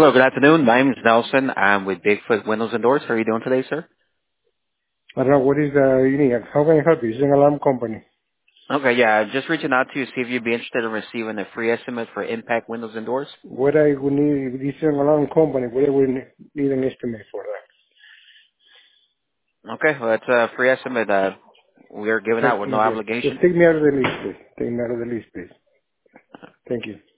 Hello, good afternoon. My name is Nelson. I'm with Bigfoot Windows and Doors. How are you doing today, sir? I don't know what is you need. How can I help you? It's an alarm company. Okay, yeah, just reaching out to you to see if you'd be interested in receiving a free estimate for Impact Windows and Doors. What I would need, this is an alarm company. What I would need an estimate for that. Okay, well, it's a free estimate that we're giving out with no Okay. Just obligation. take me out of the list, please. Take me out of the list, please. Thank you.